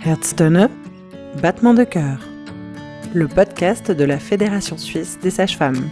Herztöne, battement de cœur, le podcast de la Fédération suisse des sages-femmes.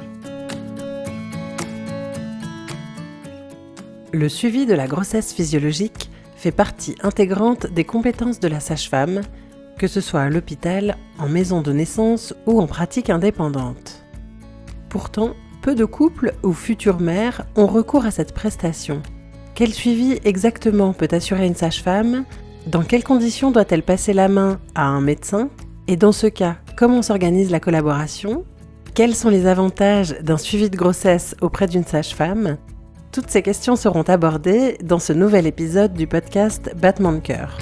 Le suivi de la grossesse physiologique fait partie intégrante des compétences de la sage-femme, que ce soit à l'hôpital, en maison de naissance ou en pratique indépendante. Pourtant, peu de couples ou futures mères ont recours à cette prestation. Quel suivi exactement peut assurer une sage-femme ? Dans quelles conditions doit-elle passer la main à un médecin ? Et dans ce cas, comment s'organise la collaboration ? Quels sont les avantages d'un suivi de grossesse auprès d'une sage-femme ? Toutes ces questions seront abordées dans ce nouvel épisode du podcast Battement de cœur.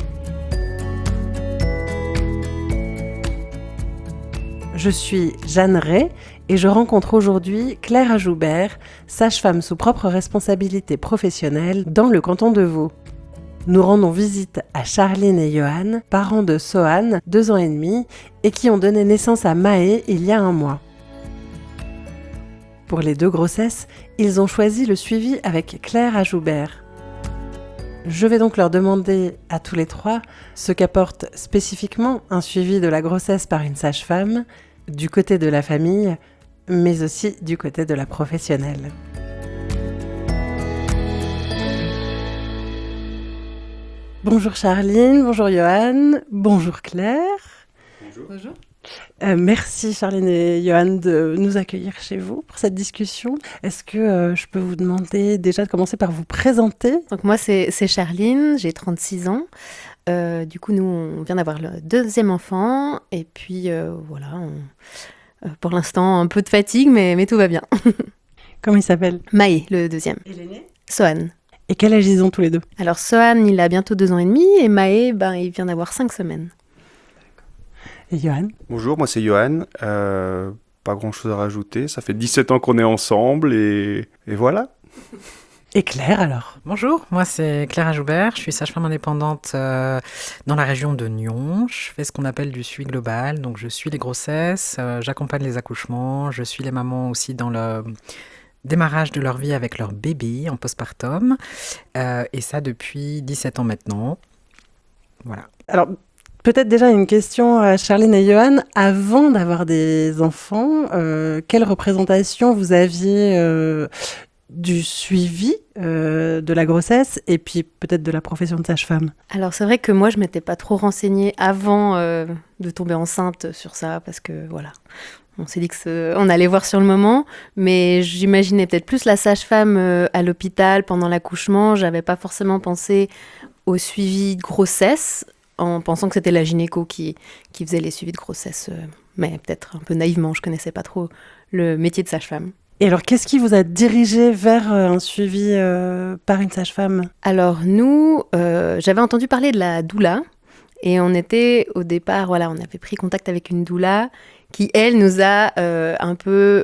Je suis Jeanne Ray et je rencontre aujourd'hui Claire Ajoubert, sage-femme sous propre responsabilité professionnelle dans le canton de Vaud. Nous rendons visite à Charline et Johan, parents de Sohan, 2 ans et demi, et qui ont donné naissance à Maë il y a 1 mois. Pour les 2 grossesses, ils ont choisi le suivi avec Claire Ajoubert. Je vais donc leur demander à tous les 3 ce qu'apporte spécifiquement un suivi de la grossesse par une sage-femme, du côté de la famille, mais aussi du côté de la professionnelle. Bonjour Charline, bonjour Johan, bonjour Claire. Bonjour. Merci Charline et Johan de nous accueillir chez vous pour cette discussion. Est-ce que je peux vous demander déjà de commencer par vous présenter ? Donc moi c'est Charline, j'ai 36 ans. Du coup nous on vient d'avoir le 2e enfant et puis voilà, pour l'instant un peu de fatigue mais tout va bien. Comment il s'appelle ? Maë, le 2e. Et l'aîné ? Sohan. Et quel âge ils ont tous les 2 ? Alors Sohan il a bientôt 2 ans et demi et Maë il vient d'avoir 5 semaines. Et Johan ? Bonjour, moi c'est Johan. Pas grand chose à rajouter. Ça fait 17 ans qu'on est ensemble et voilà. Et Claire alors ? Bonjour, moi c'est Claire Ajoubert, je suis sage-femme indépendante dans la région de Nyon. Je fais ce qu'on appelle du suivi global, donc je suis les grossesses, j'accompagne les accouchements, je suis les mamans aussi dans le démarrage de leur vie avec leur bébé en postpartum, et ça depuis 17 ans maintenant. Voilà. Alors, peut-être déjà une question à Charline et Johan. Avant d'avoir des enfants, quelle représentation vous aviez du suivi de la grossesse et puis peut-être de la profession de sage-femme ? Alors c'est vrai que moi je ne m'étais pas trop renseignée avant de tomber enceinte sur ça parce que voilà. On s'est dit qu'on allait voir sur le moment, mais j'imaginais peut-être plus la sage-femme à l'hôpital pendant l'accouchement. Je n'avais pas forcément pensé au suivi de grossesse, en pensant que c'était la gynéco qui faisait les suivis de grossesse, mais peut-être un peu naïvement, je ne connaissais pas trop le métier de sage-femme. Et alors, qu'est-ce qui vous a dirigé vers un suivi par une sage-femme ? Alors nous, j'avais entendu parler de la doula, et on était au départ, on avait pris contact avec une doula qui, elle, nous a un peu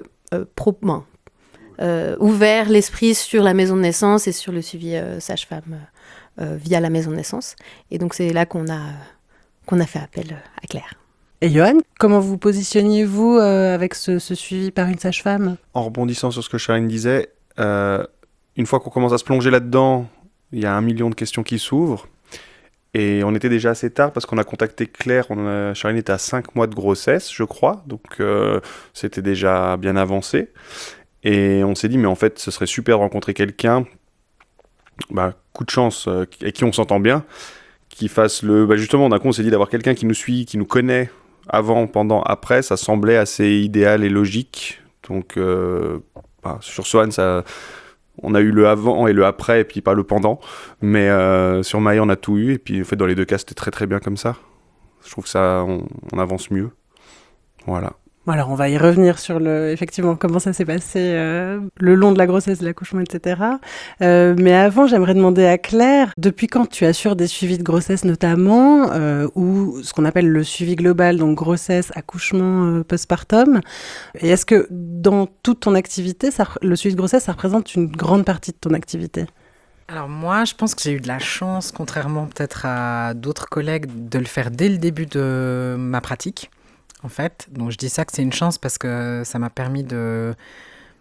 ouvert l'esprit sur la maison de naissance et sur le suivi sage-femme via la maison de naissance. Et donc, c'est là qu'on a fait appel à Claire. Et Johan, comment vous positionniez-vous avec ce suivi par une sage-femme ? En rebondissant sur ce que Charline disait, une fois qu'on commence à se plonger là-dedans, il y a 1 million de questions qui s'ouvrent. Et on était déjà assez tard parce qu'on a contacté Claire, Charline était à 5 mois de grossesse, je crois, donc c'était déjà bien avancé. Et on s'est dit, mais en fait, ce serait super de rencontrer quelqu'un, coup de chance, avec qui on s'entend bien, qui fasse justement, d'un coup, on s'est dit d'avoir quelqu'un qui nous suit, qui nous connaît avant, pendant, après, ça semblait assez idéal et logique. Donc, sur Sohan, on a eu le avant et le après, et puis pas le pendant. Mais sur Maë, on a tout eu. Et puis, en fait, dans les 2 cas, c'était très, très bien comme ça. Je trouve que ça, on avance mieux. Voilà. Alors, on va y revenir sur effectivement comment ça s'est passé le long de la grossesse, de l'accouchement, etc. Mais avant, j'aimerais demander à Claire, depuis quand tu assures des suivis de grossesse notamment, ou ce qu'on appelle le suivi global, donc grossesse, accouchement, postpartum. Et est-ce que dans toute ton activité, le suivi de grossesse, ça représente une grande partie de ton activité ? Alors moi, je pense que j'ai eu de la chance, contrairement peut-être à d'autres collègues, de le faire dès le début de ma pratique. En fait, donc je dis ça que c'est une chance parce que ça m'a permis de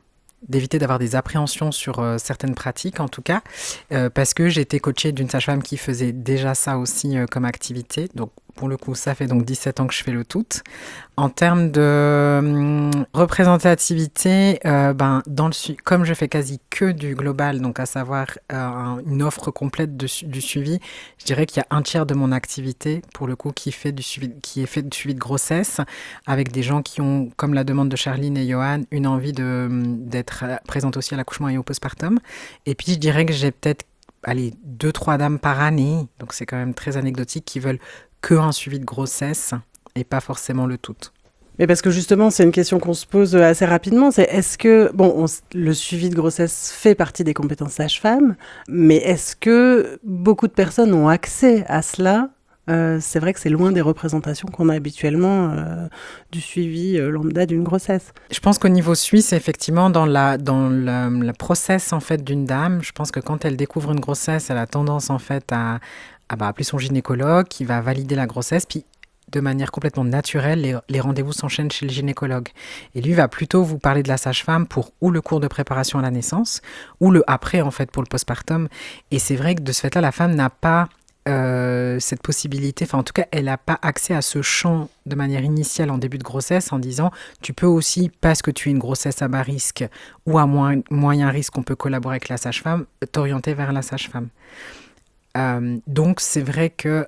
d'éviter d'avoir des appréhensions sur certaines pratiques, en tout cas, parce que j'ai été coachée d'une sage-femme qui faisait déjà ça aussi comme activité. Donc, pour le coup, ça fait donc 17 ans que je fais le tout. En termes de représentativité, comme je fais quasi que du global, donc à savoir une offre complète du suivi, je dirais qu'il y a un tiers de mon activité, pour le coup, qui est fait du suivi de grossesse, avec des gens qui ont, comme la demande de Charline et Johan, une envie d'être présente aussi à l'accouchement et au postpartum. Et puis, je dirais que j'ai peut-être 2-3 dames par année, donc c'est quand même très anecdotique, qui veulent que un suivi de grossesse et pas forcément le tout. Mais parce que justement, c'est une question qu'on se pose assez rapidement, c'est est-ce que, le suivi de grossesse fait partie des compétences sage-femme, mais est-ce que beaucoup de personnes ont accès à cela ? C'est vrai que c'est loin des représentations qu'on a habituellement du suivi lambda d'une grossesse. Je pense qu'au niveau suisse, effectivement, dans la process en fait d'une dame, je pense que quand elle découvre une grossesse, elle a tendance en fait à appeler son gynécologue qui va valider la grossesse, puis de manière complètement naturelle, les rendez-vous s'enchaînent chez le gynécologue. Et lui va plutôt vous parler de la sage-femme pour ou le cours de préparation à la naissance, ou le après, en fait, pour le postpartum. Et c'est vrai que de ce fait-là, la femme n'a pas cette possibilité, enfin en tout cas, elle n'a pas accès à ce champ de manière initiale en début de grossesse en disant tu peux aussi, parce que tu es une grossesse à bas risque ou à moyen risque, on peut collaborer avec la sage-femme, t'orienter vers la sage-femme. Donc c'est vrai que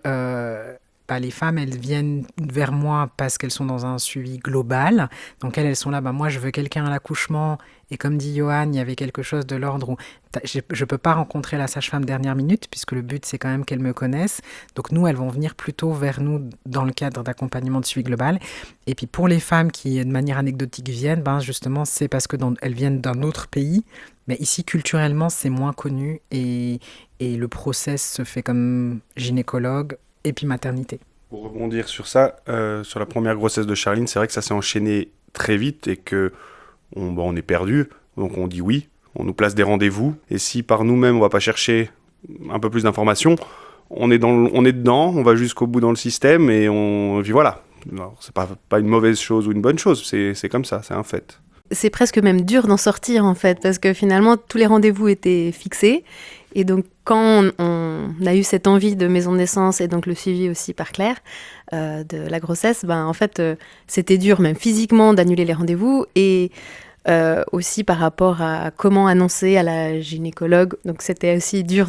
les femmes, elles viennent vers moi parce qu'elles sont dans un suivi global. Donc elles sont là, moi je veux quelqu'un à l'accouchement. Et comme dit Johan, il y avait quelque chose de l'ordre où je ne peux pas rencontrer la sage-femme dernière minute, puisque le but c'est quand même qu'elles me connaissent. Donc nous, elles vont venir plutôt vers nous dans le cadre d'accompagnement de suivi global. Et puis pour les femmes qui, de manière anecdotique, viennent, justement, c'est parce que elles viennent d'un autre pays. Mais ici, culturellement, c'est moins connu et le process se fait comme gynécologue et puis maternité. Pour rebondir sur ça, sur la première grossesse de Charline, c'est vrai que ça s'est enchaîné très vite et que on est perdu, donc on dit oui, on nous place des rendez-vous, et si par nous-mêmes on va pas chercher un peu plus d'informations, on est dedans, on va jusqu'au bout dans le système, et puis voilà. Alors, c'est pas une mauvaise chose ou une bonne chose, c'est comme ça, c'est un fait. C'est presque même dur d'en sortir en fait, parce que finalement tous les rendez-vous étaient fixés, et donc quand on a eu cette envie de maison de naissance et donc le suivi aussi par Claire de la grossesse, en fait c'était dur même physiquement d'annuler les rendez-vous et aussi par rapport à comment annoncer à la gynécologue, donc c'était aussi dur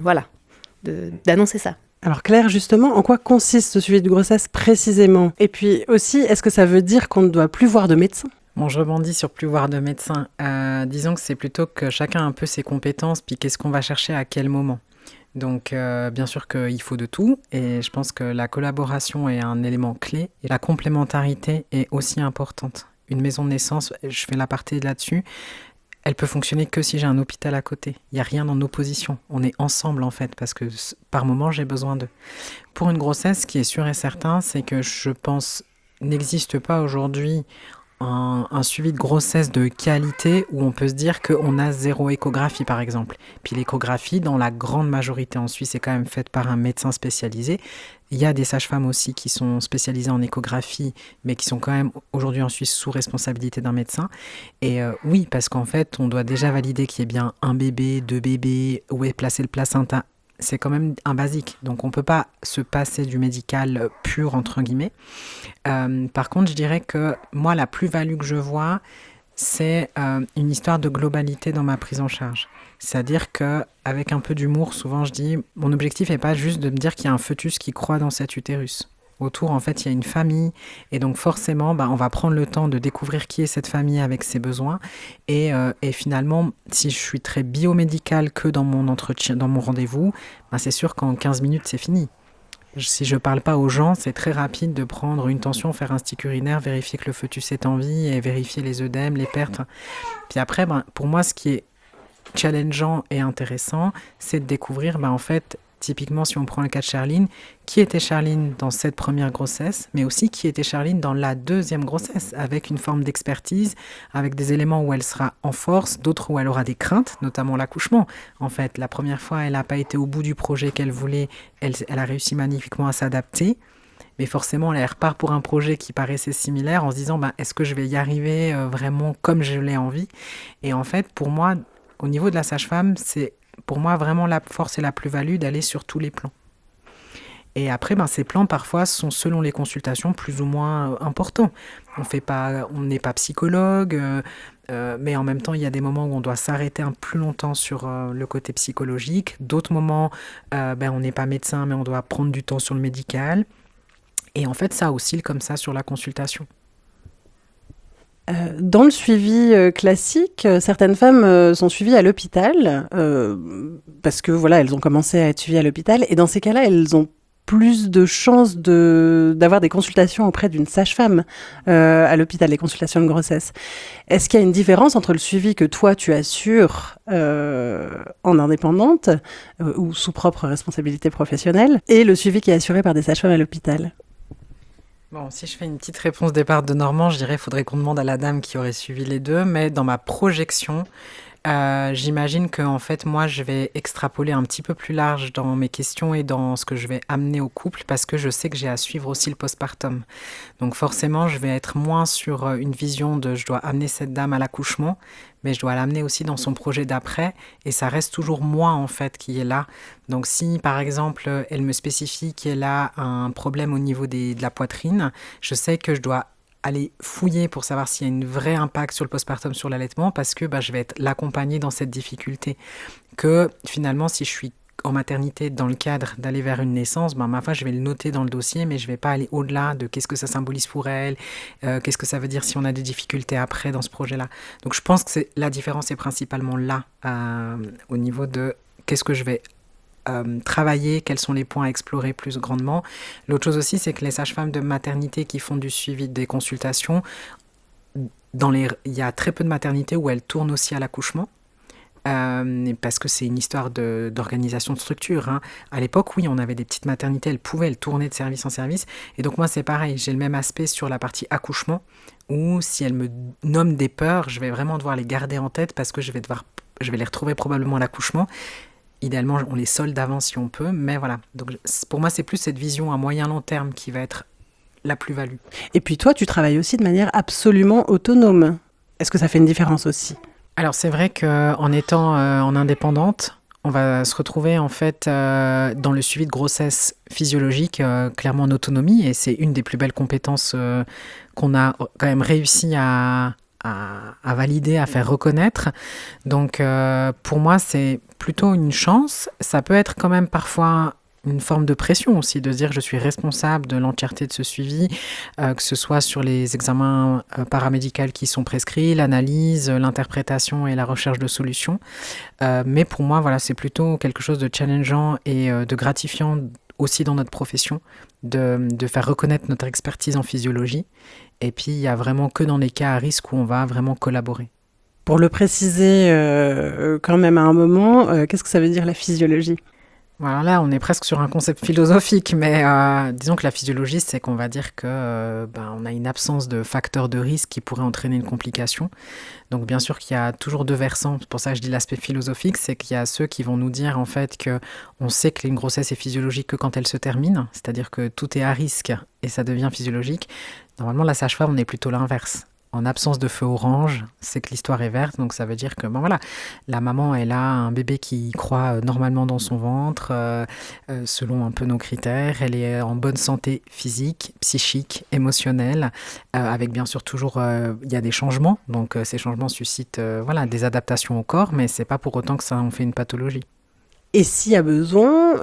d'annoncer ça. Alors Claire, justement, en quoi consiste ce suivi de grossesse précisément ? Et puis aussi, est-ce que ça veut dire qu'on ne doit plus voir de médecin ? Bon, je rebondis sur plus voir de médecin. Disons que c'est plutôt que chacun a un peu ses compétences, puis qu'est-ce qu'on va chercher à quel moment. Donc, bien sûr qu'il faut de tout, et je pense que la collaboration est un élément clé, et la complémentarité est aussi importante. Une maison de naissance, je fais l'aparté là-dessus, elle peut fonctionner que si j'ai un hôpital à côté. Il n'y a rien en opposition. On est ensemble, en fait, parce que par moment, j'ai besoin d'eux. Pour une grossesse, ce qui est sûr et certain, c'est que je pense n'existe pas aujourd'hui un suivi de grossesse de qualité où on peut se dire qu'on a 0 échographie, par exemple. Puis l'échographie, dans la grande majorité en Suisse, est quand même faite par un médecin spécialisé. Il y a des sages-femmes aussi qui sont spécialisées en échographie, mais qui sont quand même aujourd'hui en Suisse sous responsabilité d'un médecin. Et oui, parce qu'en fait, on doit déjà valider qu'il y ait bien un bébé, 2 bébés, où est placé le placenta. C'est quand même un basique. Donc, on ne peut pas se passer du médical pur, entre guillemets. Par contre, je dirais que moi, la plus-value que je vois, c'est une histoire de globalité dans ma prise en charge. C'est-à-dire qu'avec un peu d'humour, souvent, je dis, mon objectif n'est pas juste de me dire qu'il y a un fœtus qui croît dans cet utérus. Autour, en fait, il y a une famille. Et donc, forcément, on va prendre le temps de découvrir qui est cette famille avec ses besoins. Et finalement, si je suis très biomédicale que dans mon entretien, dans mon rendez-vous, c'est sûr qu'en 15 minutes, c'est fini. Si je ne parle pas aux gens, c'est très rapide de prendre une tension, faire un stick urinaire, vérifier que le fœtus est en vie et vérifier les œdèmes, les pertes. Puis après, pour moi, ce qui est challengeant et intéressant, c'est de découvrir, en fait, typiquement, si on prend le cas de Charline, qui était Charline dans cette première grossesse, mais aussi qui était Charline dans la deuxième grossesse, avec une forme d'expertise, avec des éléments où elle sera en force, d'autres où elle aura des craintes, notamment l'accouchement. En fait, la première fois, elle n'a pas été au bout du projet qu'elle voulait, elle a réussi magnifiquement à s'adapter. mais forcément, elle repart pour un projet qui paraissait similaire en se disant, est-ce que je vais y arriver vraiment comme je l'ai envie? Et en fait, pour moi, au niveau de la sage-femme, c'est pour moi vraiment la force et la plus-value d'aller sur tous les plans. Et après, ces plans, parfois, sont, selon les consultations, plus ou moins importants. On n'est pas psychologue, mais en même temps, il y a des moments où on doit s'arrêter un plus longtemps sur le côté psychologique. D'autres moments, on n'est pas médecin, mais on doit prendre du temps sur le médical. Et en fait, ça oscille comme ça sur la consultation. Dans le suivi classique, certaines femmes sont suivies à l'hôpital parce que voilà, elles ont commencé à être suivies à l'hôpital. Et dans ces cas-là, elles ont plus de chances d'avoir des consultations auprès d'une sage-femme à l'hôpital, les consultations de grossesse. Est-ce qu'il y a une différence entre le suivi que toi tu assures en indépendante ou sous propre responsabilité professionnelle et le suivi qui est assuré par des sages-femmes à l'hôpital? Bon, si je fais une petite réponse départ de Normand, je dirais qu'il faudrait qu'on demande à la dame qui aurait suivi les deux, mais dans ma projection, j'imagine que en fait, moi, je vais extrapoler un petit peu plus large dans mes questions et dans ce que je vais amener au couple parce que je sais que j'ai à suivre aussi le postpartum. Donc forcément, je vais être moins sur une vision de je dois amener cette dame à l'accouchement, mais je dois l'amener aussi dans son projet d'après et ça reste toujours moi en fait qui est là. Donc si par exemple, elle me spécifie qu'elle a un problème au niveau de la poitrine, je sais que je dois aller fouiller pour savoir s'il y a un vrai impact sur le postpartum, sur l'allaitement, parce que je vais être l'accompagner dans cette difficulté. Que finalement, si je suis en maternité dans le cadre d'aller vers une naissance, ma foi, je vais le noter dans le dossier, mais je ne vais pas aller au-delà de qu'est-ce que ça symbolise pour elle, qu'est-ce que ça veut dire si on a des difficultés après dans ce projet-là. Donc je pense que la différence est principalement là, au niveau de qu'est-ce que je vais travailler, quels sont les points à explorer plus grandement. L'autre chose aussi, c'est que les sages-femmes de maternité qui font du suivi des consultations, il y a très peu de maternités où elles tournent aussi à l'accouchement. Parce que c'est une histoire d'organisation de structure. Hein. À l'époque, oui, on avait des petites maternités, elles tourner de service en service. Et donc moi, c'est pareil, j'ai le même aspect sur la partie accouchement, où si elles me nomment des peurs, je vais vraiment devoir les garder en tête parce que je vais les retrouver probablement à l'accouchement. Idéalement, on les solde avant si on peut, mais voilà. Donc, pour moi, c'est plus cette vision à moyen-long terme qui va être la plus-value. Et puis toi, tu travailles aussi de manière absolument autonome. Est-ce que ça fait une différence aussi ? Alors, c'est vrai qu'en étant en indépendante, on va se retrouver en fait dans le suivi de grossesse physiologique, clairement en autonomie, et c'est une des plus belles compétences qu'on a quand même réussi à valider, à faire reconnaître. Donc pour moi, c'est plutôt une chance. Ça peut être quand même parfois une forme de pression aussi, de se dire que je suis responsable de l'entièreté de ce suivi, que ce soit sur les examens paramédicaux qui sont prescrits, l'analyse, l'interprétation et la recherche de solutions. Mais pour moi, voilà, c'est plutôt quelque chose de challengeant et de gratifiant aussi dans notre profession, de faire reconnaître notre expertise en physiologie. Et puis, il n'y a vraiment que dans les cas à risque où on va vraiment collaborer. Pour le préciser quand même à un moment, qu'est-ce que ça veut dire la physiologie ? Alors là, on est presque sur un concept philosophique, mais disons que la physiologie, c'est qu'on va dire que on a une absence de facteurs de risque qui pourraient entraîner une complication. Donc bien sûr qu'il y a toujours deux versants, c'est pour ça que je dis l'aspect philosophique, c'est qu'il y a ceux qui vont nous dire en fait qu'on sait que une grossesse est physiologique que quand elle se termine, c'est-à-dire que tout est à risque et ça devient physiologique. Normalement, la sage-femme, on est plutôt l'inverse. En absence de feu orange, c'est que l'histoire est verte, donc ça veut dire que la maman, elle a un bébé qui croît normalement dans son ventre, selon un peu nos critères. Elle est en bonne santé physique, psychique, émotionnelle, avec bien sûr toujours, il y a des changements, donc ces changements suscitent des adaptations au corps, mais c'est pas pour autant que ça en fait une pathologie. Et s'il y a besoin,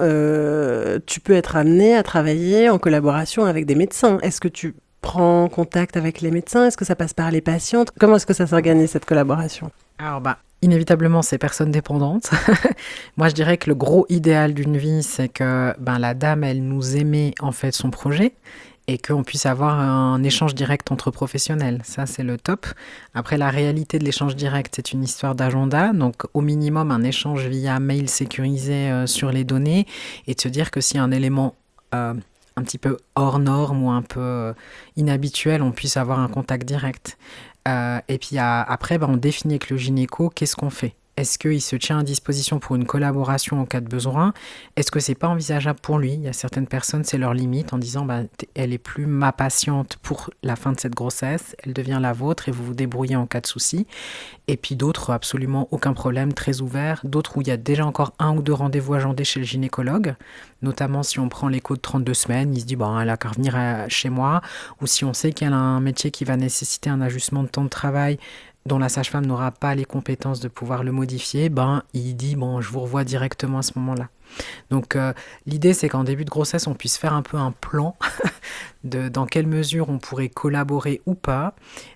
tu peux être amené à travailler en collaboration avec des médecins. Est-ce que tu prends contact avec les médecins? Est-ce que ça passe par les patientes? Comment est-ce que ça s'organise, cette collaboration? Alors, inévitablement, c'est personne dépendante. Moi, je dirais que le gros idéal d'une vie, c'est que la dame, elle nous émet en fait son projet et qu'on puisse avoir un échange direct entre professionnels. Ça, c'est le top. Après, la réalité de l'échange direct, c'est une histoire d'agenda. Donc, au minimum, un échange via mail sécurisé sur les données et de se dire que s'il y a un élément un petit peu hors norme ou un peu inhabituel, on puisse avoir un contact direct. Et puis après, on définit avec le gynéco qu'est-ce qu'on fait. Est-ce qu'il se tient à disposition pour une collaboration en cas de besoin? Est-ce que c'est pas envisageable pour lui? Il y a certaines personnes, c'est leur limite en disant elle est plus ma patiente pour la fin de cette grossesse, elle devient la vôtre et vous vous débrouillez en cas de souci. Et puis d'autres, absolument aucun problème, très ouverts. D'autres où il y a déjà encore 1 ou 2 rendez-vous agendés chez le gynécologue, notamment si on prend l'écho de 32 semaines, il se dit elle a qu'à revenir chez moi, ou si on sait qu'elle a un métier qui va nécessiter un ajustement de temps de travail dont la sage-femme n'aura pas les compétences de pouvoir le modifier, il dit je vous revois directement à ce moment-là. Donc l'idée c'est qu'en début de grossesse on puisse faire un peu un plan de dans quelle mesure on pourrait collaborer ou pas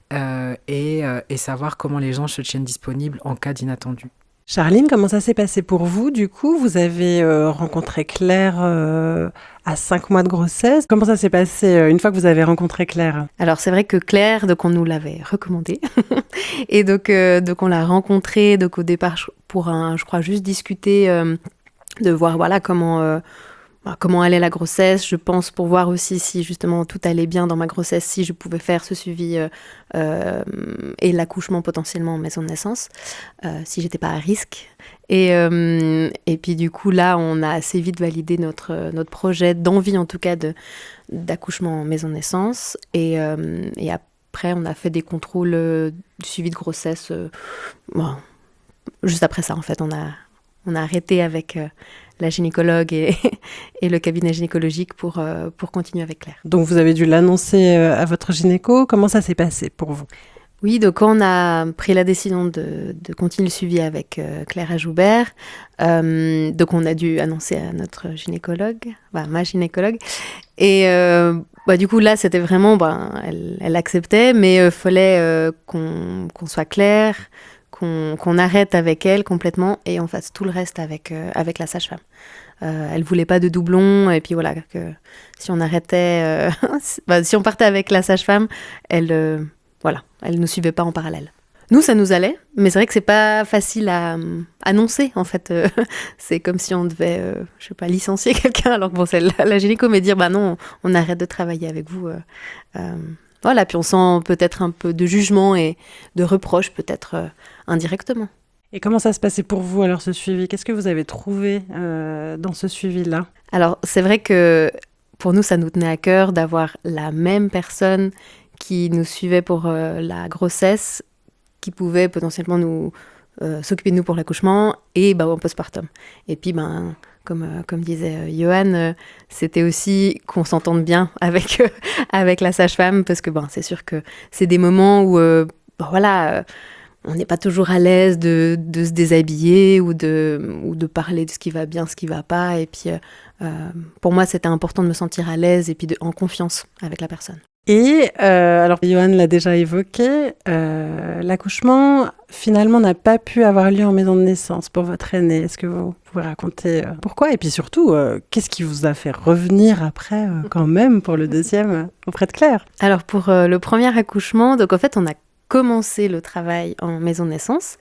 et savoir comment les gens se tiennent disponibles en cas d'inattendu. Charline, comment ça s'est passé pour vous? Du coup, vous avez rencontré Claire à 5 mois de grossesse. Comment ça s'est passé une fois que vous avez rencontré Claire? Alors c'est vrai que Claire, donc on nous l'avait recommandée et donc on l'a rencontrée donc au départ pour je crois juste discuter de voir comment allait la grossesse, je pense pour voir aussi si justement tout allait bien dans ma grossesse, si je pouvais faire ce suivi et l'accouchement potentiellement en maison de naissance, si j'étais pas à risque. Et puis du coup là, on a assez vite validé notre projet d'envie en tout cas d'accouchement en maison de naissance. Et après, on a fait des contrôles du suivi de grossesse. Juste après ça, en fait, on a arrêté avec la gynécologue et le cabinet gynécologique pour continuer avec Claire. Donc vous avez dû l'annoncer à votre gynéco. Comment ça s'est passé pour vous? Oui, donc quand on a pris la décision de continuer le suivi avec Claire Ajoubert, donc on a dû annoncer à notre gynécologue, ma gynécologue, et du coup là c'était vraiment, elle acceptait, mais il fallait qu'on soit clair, qu'on arrête avec elle complètement et on fasse tout le reste avec la sage-femme. Elle voulait pas de doublons et puis voilà, que si on arrêtait, si on partait avec la sage-femme, elle ne suivait pas en parallèle. Nous, ça nous allait, mais c'est vrai que c'est pas facile à annoncer, en fait. C'est comme si on devait, licencier quelqu'un, alors que c'est la gynéco, mais dire, non, on arrête de travailler avec vous. Puis on sent peut-être un peu de jugement et de reproche, peut-être indirectement. Et comment ça se passait pour vous, alors, ce suivi? Qu'est-ce que vous avez trouvé dans ce suivi-là? Alors, c'est vrai que pour nous, ça nous tenait à cœur d'avoir la même personne qui nous suivait pour la grossesse, qui pouvait potentiellement nous s'occuper de nous pour l'accouchement et en postpartum. Et puis, comme disait Johan, c'était aussi qu'on s'entende bien avec la sage-femme, parce que c'est sûr que c'est des moments où on n'est pas toujours à l'aise de se déshabiller ou de parler de ce qui va bien, ce qui va pas. Et puis, pour moi, c'était important de me sentir à l'aise et puis en confiance avec la personne. Et alors, Johan l'a déjà évoqué, l'accouchement, finalement, n'a pas pu avoir lieu en maison de naissance pour votre aîné. Est-ce que vous pouvez raconter pourquoi? Et puis surtout, qu'est-ce qui vous a fait revenir après, quand même, pour le deuxième, auprès de Claire? Alors, pour le premier accouchement, donc en fait, on a commencé le travail en maison de naissance.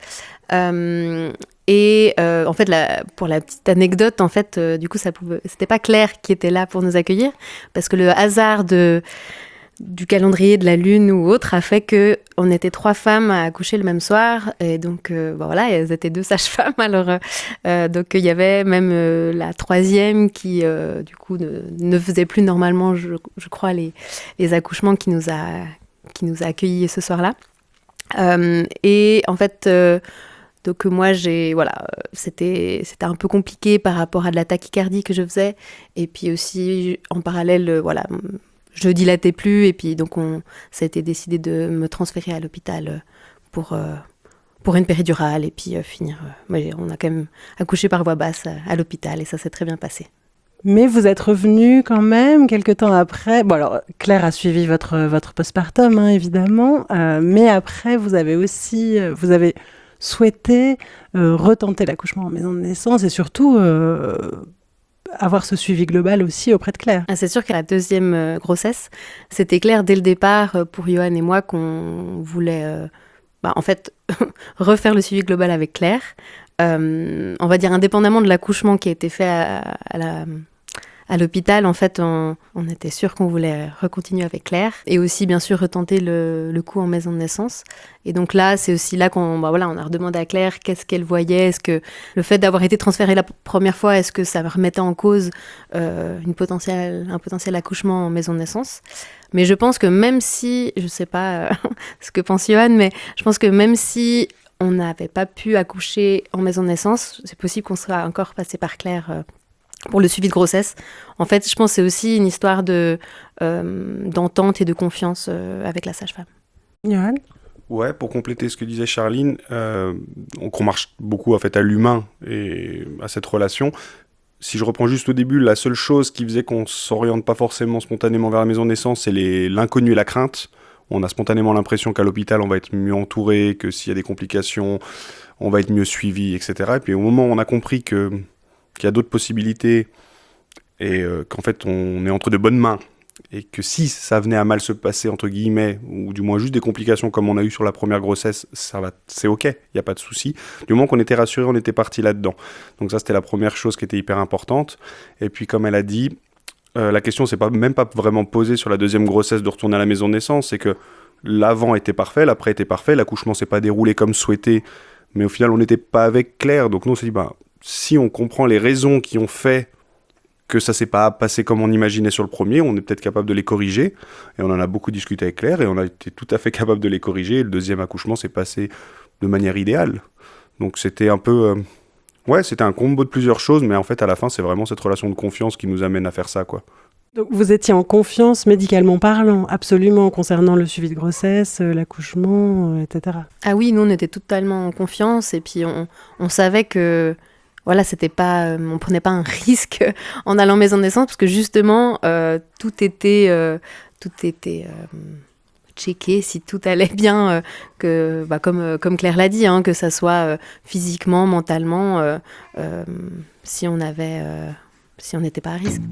En fait, pour la petite anecdote, en fait, du coup, c'était pas Claire qui était là pour nous accueillir, parce que le hasard du calendrier de la lune ou autre a fait que on était 3 femmes à accoucher le même soir et donc elles étaient 2 sages-femmes, alors donc il y avait même la 3e qui du coup ne faisait plus normalement je crois les accouchements qui nous a accueillis ce soir-là et en fait donc moi c'était un peu compliqué par rapport à de la tachycardie que je faisais et puis aussi en parallèle je dilatais plus et puis donc ça a été décidé de me transférer à l'hôpital pour une péridurale et puis finir. On a quand même accouché par voie basse à l'hôpital et ça s'est très bien passé. Mais vous êtes revenue quand même quelques temps après. Bon alors Claire a suivi votre postpartum évidemment, mais après vous avez souhaité retenter l'accouchement en maison de naissance et surtout avoir ce suivi global aussi auprès de Claire. C'est sûr qu'à la deuxième grossesse, c'était clair dès le départ pour Johan et moi qu'on voulait en fait refaire le suivi global avec Claire. On va dire indépendamment de l'accouchement qui a été fait À l'hôpital, en fait, on était sûr qu'on voulait recontinuer avec Claire et aussi, bien sûr, retenter le coup en maison de naissance. Et donc là, c'est aussi là on a redemandé à Claire qu'est-ce qu'elle voyait. Est-ce que le fait d'avoir été transférée la première fois, est-ce que ça remettait en cause un potentiel accouchement en maison de naissance ? Mais je pense que même si, je ne sais pas ce que pense Johan, mais je pense que même si on n'avait pas pu accoucher en maison de naissance, c'est possible qu'on soit encore passé par Claire pour le suivi de grossesse. En fait, je pense que c'est aussi une histoire d'entente et de confiance avec la sage-femme. Johan ? Ouais, pour compléter ce que disait Charline, on marche beaucoup en fait à l'humain et à cette relation. Si je reprends juste au début, la seule chose qui faisait qu'on ne s'oriente pas forcément spontanément vers la maison de naissance, c'est l'inconnu et la crainte. On a spontanément l'impression qu'à l'hôpital, on va être mieux entouré, que s'il y a des complications, on va être mieux suivi, etc. Et puis au moment où on a compris qu'il y a d'autres possibilités et qu'en fait on est entre de bonnes mains, et que si ça venait à mal se passer, entre guillemets, ou du moins juste des complications comme on a eu sur la première grossesse, c'est ok, il n'y a pas de souci. Du moment qu'on était rassuré, on était parti là-dedans. Donc ça, c'était la première chose qui était hyper importante. Et puis, comme elle a dit, la question s'est même pas vraiment posée sur la deuxième grossesse de retourner à la maison de naissance, c'est que l'avant était parfait, l'après était parfait, l'accouchement s'est pas déroulé comme souhaité, mais au final, on n'était pas avec Claire. Donc nous, on s'est dit, si on comprend les raisons qui ont fait que ça s'est pas passé comme on imaginait sur le premier, on est peut-être capable de les corriger. Et on en a beaucoup discuté avec Claire et on a été tout à fait capable de les corriger. Et le deuxième accouchement s'est passé de manière idéale. Donc c'était un peu... c'était un combo de plusieurs choses, mais en fait, à la fin, c'est vraiment cette relation de confiance qui nous amène à faire ça, quoi. Donc vous étiez en confiance médicalement parlant, absolument, concernant le suivi de grossesse, l'accouchement, etc. Ah oui, nous, on était totalement en confiance et puis on savait que... Voilà, c'était pas, on prenait pas un risque en allant en maison de naissance parce que justement, tout était checké, si tout allait bien, comme Claire l'a dit, que ça soit physiquement, mentalement, si on n'était pas à risque.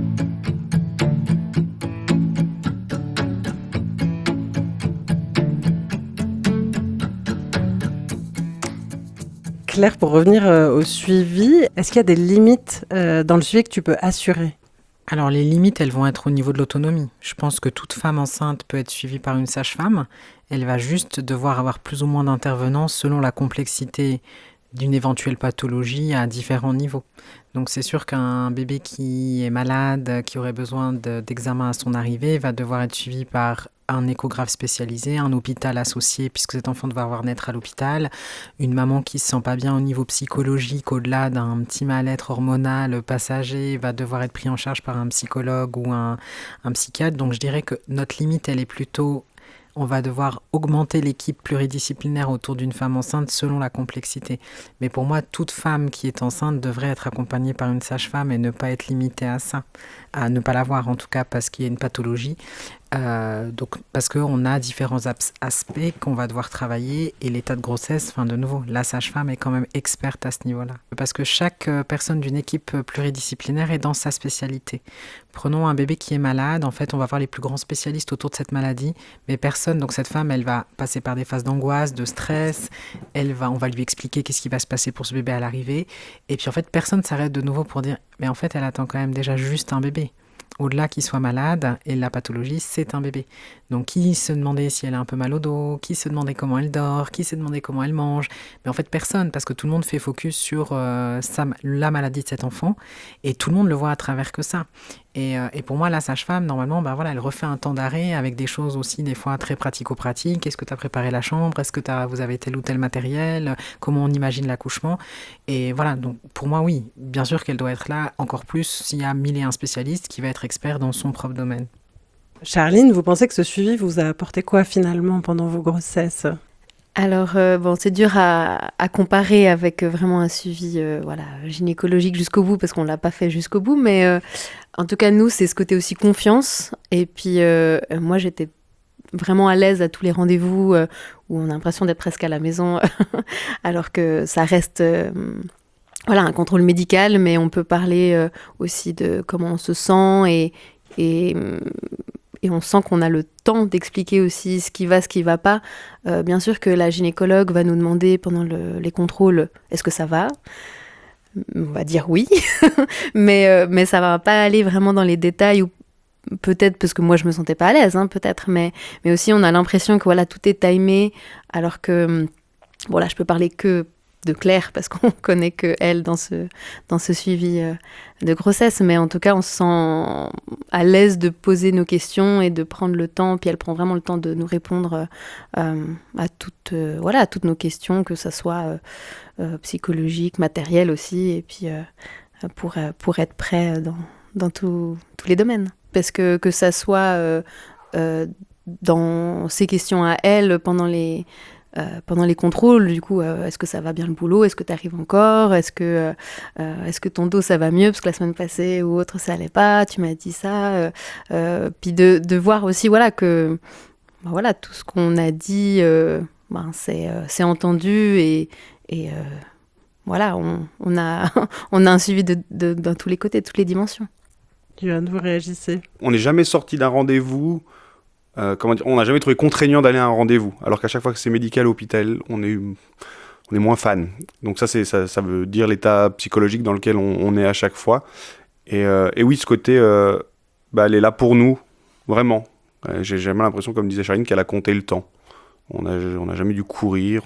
Claire, pour revenir au suivi, est-ce qu'il y a des limites dans le suivi que tu peux assurer ? Alors les limites, elles vont être au niveau de l'autonomie. Je pense que toute femme enceinte peut être suivie par une sage-femme. Elle va juste devoir avoir plus ou moins d'intervenants selon la complexité d'une éventuelle pathologie à différents niveaux. Donc c'est sûr qu'un bébé qui est malade, qui aurait besoin d'examen à son arrivée, va devoir être suivi par un échographe spécialisé, un hôpital associé, puisque cet enfant va devoir naître à l'hôpital, une maman qui ne se sent pas bien au niveau psychologique, au-delà d'un petit mal-être hormonal passager, va devoir être pris en charge par un psychologue ou un psychiatre. Donc je dirais que notre limite, elle est plutôt... On va devoir augmenter l'équipe pluridisciplinaire autour d'une femme enceinte selon la complexité. Mais pour moi, toute femme qui est enceinte devrait être accompagnée par une sage-femme et ne pas être limitée à ça, à ne pas l'avoir en tout cas parce qu'il y a une pathologie. Donc, parce qu'on a différents aspects qu'on va devoir travailler et l'état de grossesse, de nouveau, la sage-femme est quand même experte à ce niveau-là. Parce que chaque personne d'une équipe pluridisciplinaire est dans sa spécialité. Prenons un bébé qui est malade, en fait, on va voir les plus grands spécialistes autour de cette maladie, mais personne, donc cette femme, elle va passer par des phases d'angoisse, de stress, on va lui expliquer qu'est-ce qui va se passer pour ce bébé à l'arrivée, et puis en fait, personne ne s'arrête de nouveau pour dire, mais en fait, elle attend quand même déjà juste un bébé. Au-delà qu'il soit malade, et la pathologie, c'est un bébé. Donc, qui se demandait si elle a un peu mal au dos, qui se demandait comment elle dort, qui se demandait comment elle mange. Mais en fait, personne, parce que tout le monde fait focus sur la maladie de cet enfant, et tout le monde le voit à travers que ça. Et pour moi, la sage-femme, normalement, elle refait un temps d'arrêt avec des choses aussi, des fois, très pratico-pratiques. Est-ce que tu as préparé la chambre ? Est-ce que vous avez tel ou tel matériel ? Comment on imagine l'accouchement ? Et voilà, donc pour moi, oui, bien sûr qu'elle doit être là, encore plus s'il y a 1001 spécialistes qui va être expert dans son propre domaine. Charline, vous pensez que ce suivi vous a apporté quoi finalement pendant vos grossesses ? Alors, c'est dur à comparer avec vraiment un suivi gynécologique jusqu'au bout, parce qu'on ne l'a pas fait jusqu'au bout, mais en tout cas, nous, c'est ce côté aussi confiance. Et puis, moi, j'étais vraiment à l'aise à tous les rendez-vous où on a l'impression d'être presque à la maison, alors que ça reste... un contrôle médical, mais on peut parler aussi de comment on se sent et on sent qu'on a le temps d'expliquer aussi ce qui va pas. Bien sûr que la gynécologue va nous demander pendant les contrôles, est-ce que ça va ? On va dire oui, mais ça va pas aller vraiment dans les détails, ou peut-être parce que moi je me sentais pas à l'aise, hein, peut-être, mais aussi on a l'impression que voilà, tout est timé, alors que, bon là je peux parler que de Claire, parce qu'on connaît que elle dans ce suivi de grossesse, mais en tout cas on se sent à l'aise de poser nos questions et de prendre le temps, puis elle prend vraiment le temps de nous répondre à toutes nos questions, que ça soit psychologique, matériel aussi, et puis pour être prêt dans tous les domaines. Parce que ça soit dans ses questions à elle pendant les contrôles, du coup, est-ce que ça va bien le boulot? Est-ce que tu arrives encore? Est-ce que ton dos, ça va mieux? Parce que la semaine passée ou autre, ça allait pas, tu m'as dit ça. Puis de voir aussi, voilà, que voilà, tout ce qu'on a dit, c'est entendu, et voilà, on a, on a un suivi dans tous les côtés, toutes les dimensions. Johan, vous réagissez? On n'est jamais sorti d'un rendez-vous, on n'a jamais trouvé contraignant d'aller à un rendez-vous. Alors qu'à chaque fois que c'est médical à l'hôpital, on est moins fan. Donc ça veut dire l'état psychologique dans lequel on est à chaque fois. Et oui, ce côté, elle est là pour nous, vraiment. J'ai jamais l'impression, comme disait Charline, qu'elle a compté le temps. On n'a jamais dû courir.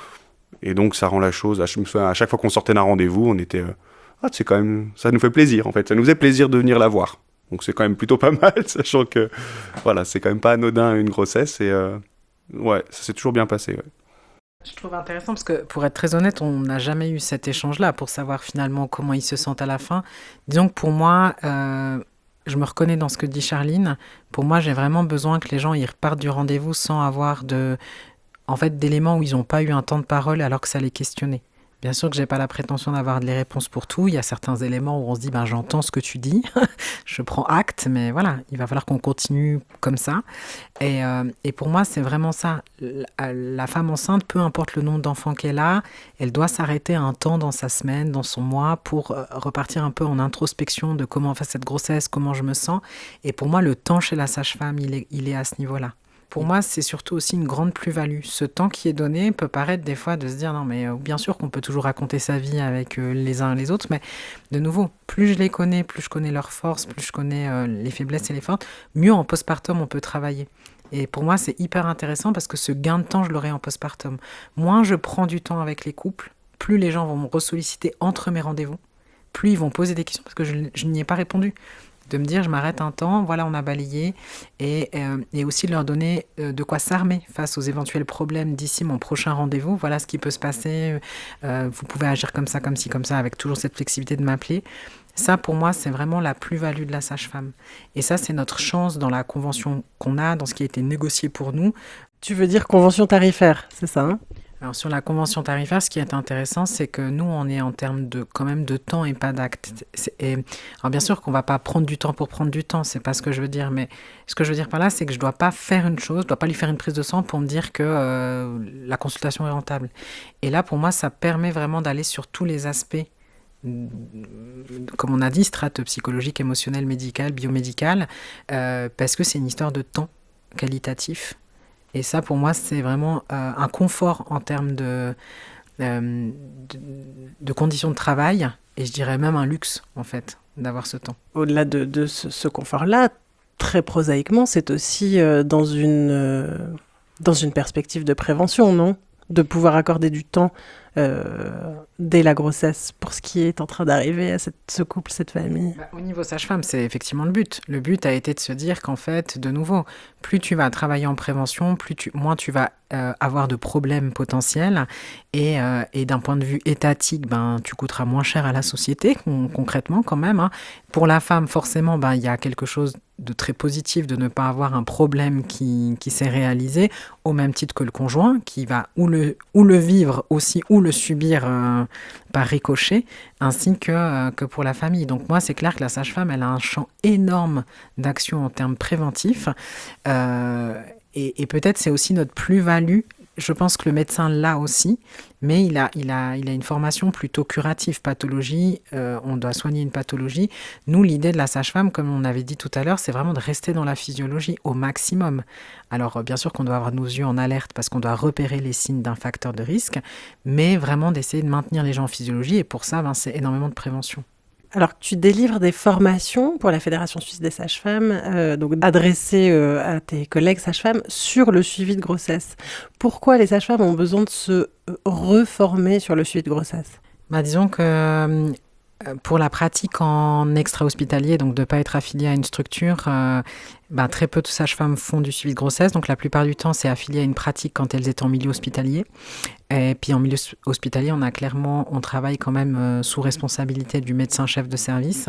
Et donc ça rend la chose... Je me souviens, à chaque fois qu'on sortait d'un rendez-vous, on était... c'est quand même... Ça nous fait plaisir, en fait. Ça nous faisait plaisir de venir la voir. Donc c'est quand même plutôt pas mal, sachant que voilà, c'est quand même pas anodin une grossesse. Et ça s'est toujours bien passé. Ouais. Je trouve intéressant parce que, pour être très honnête, on n'a jamais eu cet échange-là pour savoir finalement comment ils se sentent à la fin. Disons que pour moi, je me reconnais dans ce que dit Charline. Pour moi, j'ai vraiment besoin que les gens ils repartent du rendez-vous sans avoir d'éléments où ils n'ont pas eu un temps de parole alors que ça les questionnait. Bien sûr que j'ai pas la prétention d'avoir les réponses pour tout. Il y a certains éléments où on se dit, j'entends ce que tu dis, je prends acte, mais voilà, il va falloir qu'on continue comme ça. Et pour moi, c'est vraiment ça. La femme enceinte, peu importe le nombre d'enfants qu'elle a, elle doit s'arrêter un temps dans sa semaine, dans son mois, pour repartir un peu en introspection de comment fait cette grossesse, comment je me sens. Et pour moi, le temps chez la sage-femme, il est à ce niveau-là. Pour moi, c'est surtout aussi une grande plus-value. Ce temps qui est donné peut paraître des fois de se dire non, mais bien sûr qu'on peut toujours raconter sa vie avec les uns et les autres, mais de nouveau, plus je les connais, plus je connais leurs forces, plus je connais les faiblesses et les forces, mieux en postpartum on peut travailler. Et pour moi, c'est hyper intéressant parce que ce gain de temps, je l'aurai en postpartum. Moins je prends du temps avec les couples, plus les gens vont me ressolliciter entre mes rendez-vous, plus ils vont poser des questions parce que je n'y ai pas répondu. De me dire, je m'arrête un temps, voilà, on a balayé, et aussi de leur donner de quoi s'armer face aux éventuels problèmes d'ici mon prochain rendez-vous. Voilà ce qui peut se passer, vous pouvez agir comme ça, comme ci, comme ça, avec toujours cette flexibilité de m'appeler. Ça, pour moi, c'est vraiment la plus-value de la sage-femme. Et ça, c'est notre chance dans la convention qu'on a, dans ce qui a été négocié pour nous. Tu veux dire convention tarifaire, c'est ça, hein? Alors sur la convention tarifaire, ce qui est intéressant, c'est que nous, on est en termes quand même de temps et pas d'acte. Alors bien sûr qu'on ne va pas prendre du temps pour prendre du temps, c'est pas ce que je veux dire, mais ce que je veux dire par là, c'est que je ne dois pas faire une chose, je ne dois pas lui faire une prise de sang pour me dire que la consultation est rentable. Et là, pour moi, ça permet vraiment d'aller sur tous les aspects, comme on a dit, strates psychologiques, émotionnelles, médicales, biomédicales, parce que c'est une histoire de temps qualitatif. Et ça, pour moi, c'est vraiment un confort en termes de conditions de travail, et je dirais même un luxe, en fait, d'avoir ce temps. Au-delà de ce confort-là, très prosaïquement, c'est aussi dans une perspective de prévention, non? De pouvoir accorder du temps dès la grossesse pour ce qui est en train d'arriver à ce couple, cette famille. Au niveau sage-femme, c'est effectivement le but. Le but a été de se dire qu'en fait, de nouveau, plus tu vas travailler en prévention, moins tu vas avoir de problèmes potentiels. Et d'un point de vue étatique, tu coûteras moins cher à la société, concrètement quand même. Hein. Pour la femme, forcément, il y a quelque chose de très positif de ne pas avoir un problème qui s'est réalisé, au même titre que le conjoint, qui va ou le vivre aussi, ou le subir par ricochet, ainsi que pour la famille. Donc moi, c'est clair que la sage-femme, elle a un champ énorme d'action en termes préventifs, et peut-être c'est aussi notre plus-value je pense que le médecin l'a aussi, mais il a une formation plutôt curative, pathologie, on doit soigner une pathologie. Nous, l'idée de la sage-femme, comme on avait dit tout à l'heure, c'est vraiment de rester dans la physiologie au maximum. Alors, bien sûr qu'on doit avoir nos yeux en alerte parce qu'on doit repérer les signes d'un facteur de risque, mais vraiment d'essayer de maintenir les gens en physiologie, et pour ça, c'est énormément de prévention. Alors, tu délivres des formations pour la Fédération suisse des sages-femmes, donc adressées à tes collègues sages-femmes sur le suivi de grossesse. Pourquoi les sages-femmes ont besoin de se reformer sur le suivi de grossesse ? Disons que pour la pratique en extra-hospitalier, donc de ne pas être affilié à une structure, très peu de sages-femmes font du suivi de grossesse. Donc la plupart du temps, c'est affilié à une pratique quand elles étaient en milieu hospitalier. Et puis en milieu hospitalier, on travaille quand même sous responsabilité du médecin chef de service.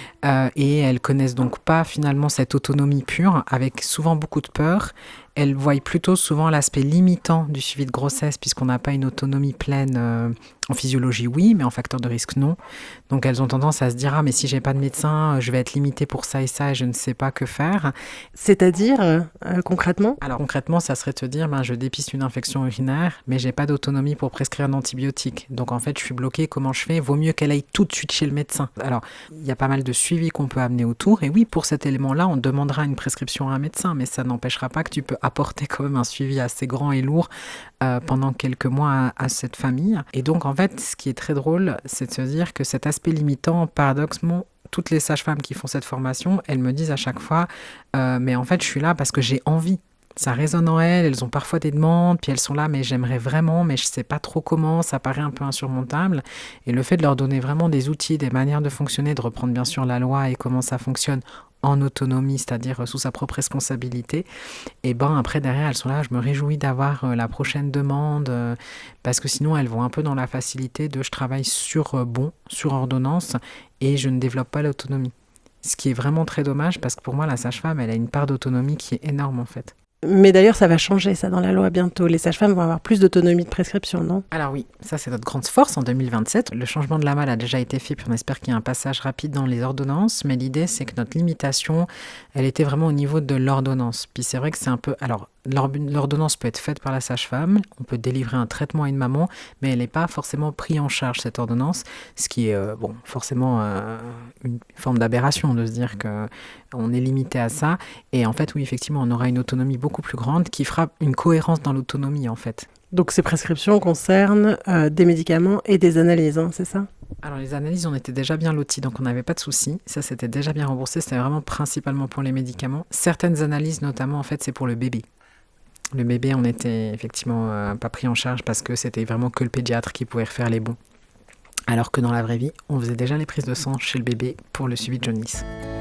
Et elles connaissent donc pas finalement cette autonomie pure, avec souvent beaucoup de peur. Elles voient plutôt souvent l'aspect limitant du suivi de grossesse, puisqu'on n'a pas une autonomie pleine en physiologie, oui, mais en facteur de risque, non. Donc elles ont tendance à se dire « Ah, mais si j'ai pas de médecin, je vais être limitée pour ça et ça, et je ne sais pas que faire. » C'est-à-dire, concrètement ? Alors concrètement, ça serait te dire je dépiste une infection urinaire, mais j'ai pas d'autonomie pour prescrire un antibiotique. Donc en fait, je suis bloquée, comment je fais ? Vaut mieux qu'elle aille tout de suite chez le médecin. Alors, il y a pas mal de suivi qu'on peut amener autour, et oui, pour cet élément-là, on demandera une prescription à un médecin, mais ça n'empêchera pas que tu peux apporter quand même un suivi assez grand et lourd pendant quelques mois à cette famille. Et donc en fait, ce qui est très drôle, c'est de se dire que cet aspect limitant, paradoxalement, toutes les sages-femmes qui font cette formation, elles me disent à chaque fois mais en fait, je suis là parce que j'ai envie. Ça résonne en elles ont parfois des demandes, puis elles sont là, mais j'aimerais vraiment, mais je sais pas trop comment, ça paraît un peu insurmontable. Et le fait de leur donner vraiment des outils, des manières de fonctionner, de reprendre bien sûr la loi et comment ça fonctionne en autonomie, c'est-à-dire sous sa propre responsabilité, et après derrière elles sont là, je me réjouis d'avoir la prochaine demande, parce que sinon elles vont un peu dans la facilité de je travaille sur ordonnance, et je ne développe pas l'autonomie. Ce qui est vraiment très dommage, parce que pour moi la sage-femme, elle a une part d'autonomie qui est énorme en fait. Mais d'ailleurs, ça va changer, ça, dans la loi bientôt. Les sages-femmes vont avoir plus d'autonomie de prescription, non ? Alors oui, ça c'est notre grande force en 2027. Le changement de la malle a déjà été fait, puis on espère qu'il y a un passage rapide dans les ordonnances. Mais l'idée, c'est que notre limitation, elle était vraiment au niveau de l'ordonnance. Puis c'est vrai que c'est un peu... Alors, l'ordonnance peut être faite par la sage-femme, on peut délivrer un traitement à une maman, mais elle n'est pas forcément prise en charge, cette ordonnance, ce qui est forcément une forme d'aberration de se dire qu'on est limité à ça. Et en fait, oui, effectivement, on aura une autonomie beaucoup plus grande qui fera une cohérence dans l'autonomie, en fait. Donc ces prescriptions concernent des médicaments et des analyses, c'est ça ? Alors les analyses, on était déjà bien lotis, donc on n'avait pas de soucis. Ça, c'était déjà bien remboursé, c'était vraiment principalement pour les médicaments. Certaines analyses, notamment, en fait, c'est pour le bébé. Le bébé, on était effectivement pas pris en charge parce que c'était vraiment que le pédiatre qui pouvait refaire les bons. Alors que dans la vraie vie, on faisait déjà les prises de sang chez le bébé pour le suivi de jaunisse.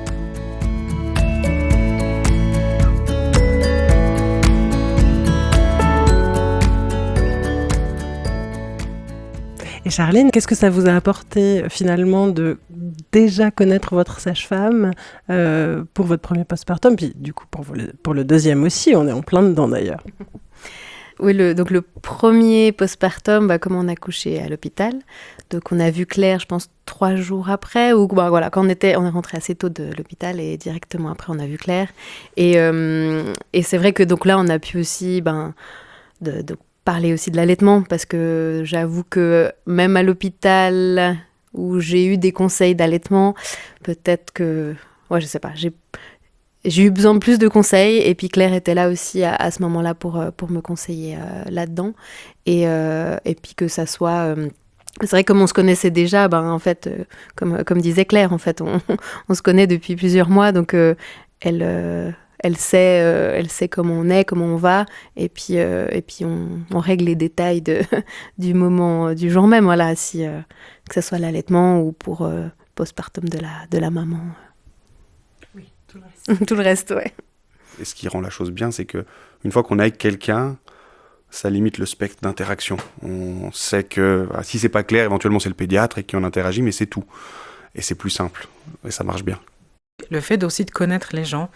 Et Charline, qu'est-ce que ça vous a apporté finalement de déjà connaître votre sage-femme pour votre premier postpartum, puis du coup pour le deuxième aussi, on est en plein dedans d'ailleurs. Oui, donc le premier postpartum, comme on a couché à l'hôpital, donc on a vu Claire, je pense 3 jours après, ou voilà, quand on est rentré assez tôt de l'hôpital et directement après on a vu Claire. Et c'est vrai que donc là on a pu aussi de parler aussi de l'allaitement, parce que j'avoue que même à l'hôpital où j'ai eu des conseils d'allaitement, peut-être que, je sais pas, j'ai eu besoin de plus de conseils, et puis Claire était là aussi à ce moment-là pour me conseiller là-dedans, et puis que ça soit... c'est vrai, comme on se connaissait déjà, en fait, comme disait Claire, en fait, on se connaît depuis plusieurs mois, donc elle sait comment on est, comment on va, et puis on règle les détails du moment, du jour même, voilà, que ce soit l'allaitement ou pour postpartum de la maman. Oui, tout le reste. Tout le reste, ouais. Et ce qui rend la chose bien, c'est que une fois qu'on est avec quelqu'un, ça limite le spectre d'interaction. On sait que si c'est pas clair, éventuellement c'est le pédiatre et qui on interagit, mais c'est tout. Et c'est plus simple, et ça marche bien. Le fait aussi de connaître les gens,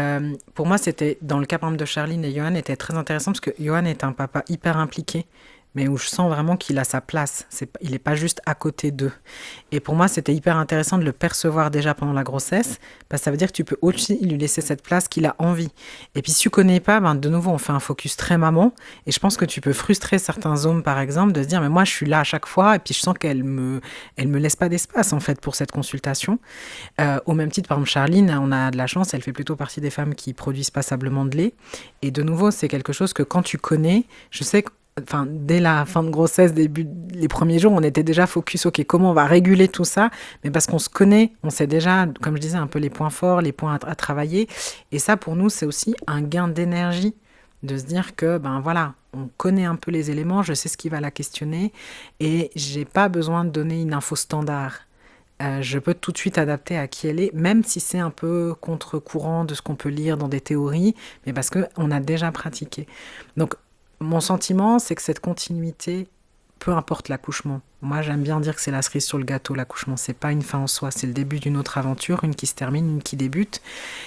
pour moi, c'était, dans le cas par exemple de Charline et Johan, était très intéressant parce que Johan est un papa hyper impliqué. mais où je sens vraiment qu'il a sa place. Il n'est pas juste à côté d'eux. Et pour moi, c'était hyper intéressant de le percevoir déjà pendant la grossesse, parce que ça veut dire que tu peux aussi lui laisser cette place qu'il a envie. Et puis si tu connais pas, de nouveau, on fait un focus très maman, et je pense que tu peux frustrer certains hommes, par exemple, de se dire, mais moi, je suis là à chaque fois, et puis je sens qu'elle me laisse pas d'espace, en fait, pour cette consultation. Au même titre, par exemple, Charline, on a de la chance, elle fait plutôt partie des femmes qui produisent passablement de lait. Et de nouveau, c'est quelque chose que quand tu connais, je sais que dès la fin de grossesse, les premiers jours, on était déjà focus, ok, comment on va réguler tout ça, mais parce qu'on se connaît, on sait déjà, comme je disais, un peu les points forts, les points à travailler. Et ça, pour nous, c'est aussi un gain d'énergie de se dire que, voilà, on connaît un peu les éléments, je sais ce qui va la questionner et j'ai pas besoin de donner une info standard. Je peux tout de suite adapter à qui elle est, même si c'est un peu contre-courant de ce qu'on peut lire dans des théories, mais parce qu'on a déjà pratiqué. Donc, mon sentiment, c'est que cette continuité, peu importe l'accouchement. Moi, j'aime bien dire que c'est la cerise sur le gâteau, l'accouchement. C'est pas une fin en soi, c'est le début d'une autre aventure, une qui se termine, une qui débute.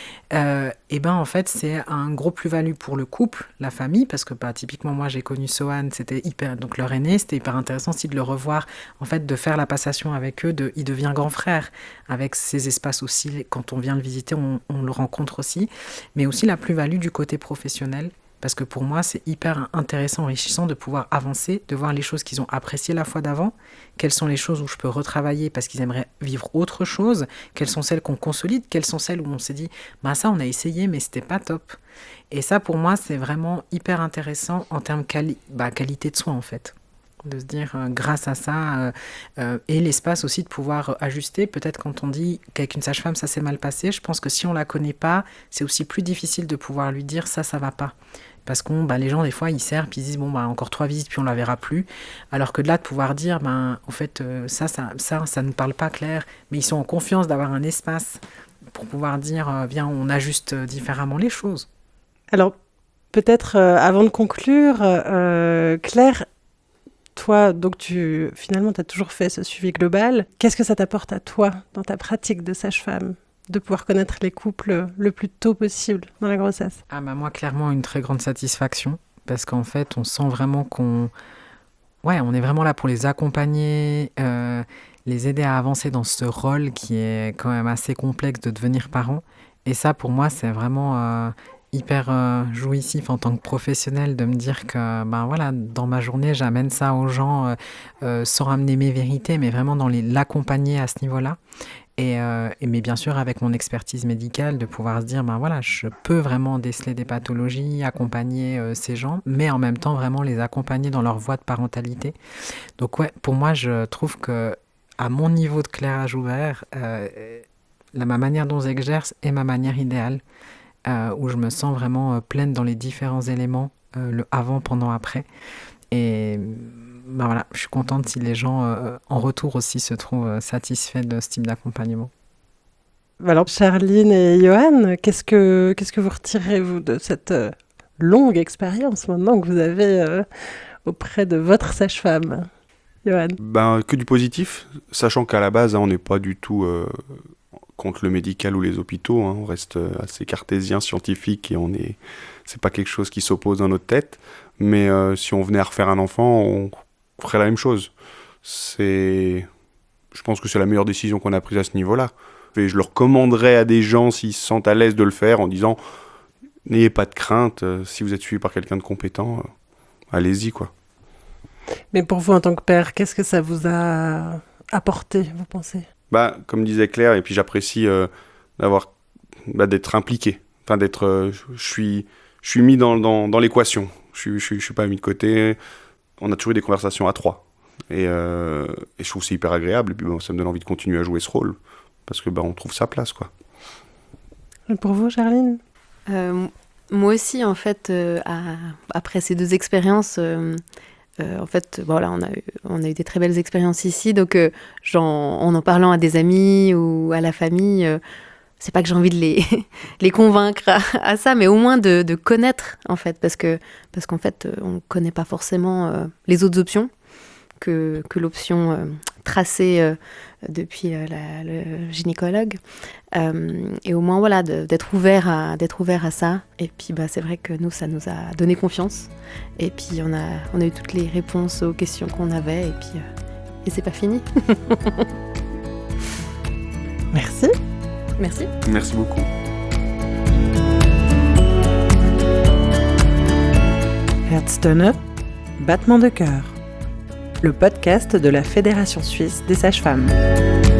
En fait, c'est un gros plus-value pour le couple, la famille, parce que typiquement, moi, j'ai connu Sohan, c'était donc leur aîné, c'était hyper intéressant aussi de le revoir, en fait, de faire la passation avec eux, il devient grand frère, avec ses espaces aussi, quand on vient le visiter, on le rencontre aussi, mais aussi la plus-value du côté professionnel. Parce que pour moi, c'est hyper intéressant, enrichissant de pouvoir avancer, de voir les choses qu'ils ont appréciées la fois d'avant, quelles sont les choses où je peux retravailler parce qu'ils aimeraient vivre autre chose, quelles sont celles qu'on consolide, quelles sont celles où on s'est dit « ça, on a essayé, mais c'était pas top ». Et ça, pour moi, c'est vraiment hyper intéressant en termes qualité de soins, en fait. De se dire, grâce à ça, et l'espace aussi de pouvoir ajuster. Peut-être quand on dit qu'avec une sage-femme, ça s'est mal passé, je pense que si on la connaît pas, c'est aussi plus difficile de pouvoir lui dire ça va pas. Parce que les gens, des fois, ils servent, puis ils disent, encore 3 visites, puis on la verra plus. Alors que de là, de pouvoir dire, en fait, ça nous parle pas clair, mais ils sont en confiance d'avoir un espace pour pouvoir dire, viens, on ajuste différemment les choses. Alors, peut-être, avant de conclure, Claire, toi, donc finalement, tu as toujours fait ce suivi global. Qu'est-ce que ça t'apporte à toi, dans ta pratique de sage-femme, de pouvoir connaître les couples le plus tôt possible dans la grossesse? Moi, clairement, une très grande satisfaction, parce qu'en fait, on sent vraiment on est vraiment là pour les accompagner, les aider à avancer dans ce rôle qui est quand même assez complexe de devenir parent. Et ça, pour moi, c'est vraiment hyper jouissif en tant que professionnel de me dire que dans ma journée, j'amène ça aux gens sans ramener mes vérités, mais vraiment dans l'accompagner à ce niveau-là. Mais bien sûr, avec mon expertise médicale, de pouvoir se dire, je peux vraiment déceler des pathologies, accompagner ces gens, mais en même temps, vraiment les accompagner dans leur voie de parentalité. Donc, pour moi, je trouve que à mon niveau de Claire Ajoubert, ma manière dont j'exerce est ma manière idéale, où je me sens vraiment pleine dans les différents éléments, le avant, pendant, après. Et je suis contente si les gens en retour aussi se trouvent satisfaits de ce type d'accompagnement. Alors Charline et Johan, qu'est-ce que vous retirez vous de cette longue expérience maintenant que vous avez auprès de votre sage-femme, Johan? Que du positif, sachant qu'à la base, on n'est pas du tout contre le médical ou les hôpitaux, on reste assez cartésien, scientifique, et c'est pas quelque chose qui s'oppose dans notre tête. Mais si on venait à refaire un enfant, on ferait la même chose. Je pense que c'est la meilleure décision qu'on a prise à ce niveau-là. Et je le recommanderais à des gens s'ils se sentent à l'aise de le faire en disant n'ayez pas de crainte, si vous êtes suivi par quelqu'un de compétent, allez-y quoi. Mais pour vous en tant que père, qu'est-ce que ça vous a apporté, vous pensez? Comme disait Claire, et puis j'apprécie d'être impliqué. Enfin, je suis mis dans l'équation. Je suis pas mis de côté. On a toujours eu des conversations à 3. Et je trouve que c'est hyper agréable. Et puis ça me donne envie de continuer à jouer ce rôle. Parce que on trouve sa place, quoi. Et pour vous, Charline? Moi aussi, en fait, après ces 2 expériences, en fait, on a eu des très belles expériences ici. Donc, en parlant à des amis ou à la famille, c'est pas que j'ai envie de les convaincre à ça, mais au moins de connaître, en fait. Parce qu'en fait, on connaît pas forcément les autres options que l'option tracé depuis le gynécologue. Et au moins, voilà, d'être ouvert à ça. Et puis, c'est vrai que nous, ça nous a donné confiance. Et puis, on a eu toutes les réponses aux questions qu'on avait. Et puis, et c'est pas fini. Merci. Merci. Merci beaucoup. Herztöne, battement de cœur. Le podcast de la Fédération suisse des sages-femmes.